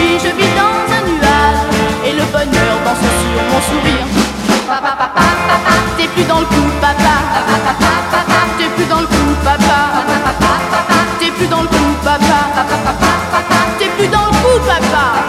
aujourd'hui je vis dans un nuage et le bonheur danse sur mon sourire. Papa, papa, papa, t'es plus dans le coup, papa. Papa, papa, t'es plus dans le coup, papa. Papa, papa, t'es plus dans le coup, papa. Papa, papa, t'es plus dans le coup, papa.